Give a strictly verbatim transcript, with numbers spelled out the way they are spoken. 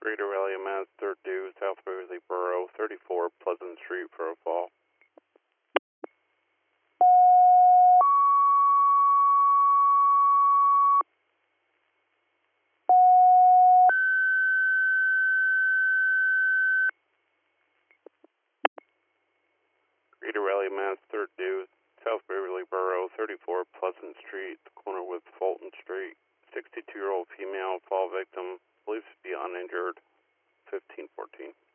Greater Raleigh, Mass, third due, South Beverly Borough, thirty-four Pleasant Street for a fall. Greater Raleigh, Mass, third due, South Beverly Borough, thirty-four Pleasant Street, the corner with Fulton Street. sixty-two-year-old female, fall victim, believed to be uninjured, fifteen fourteen.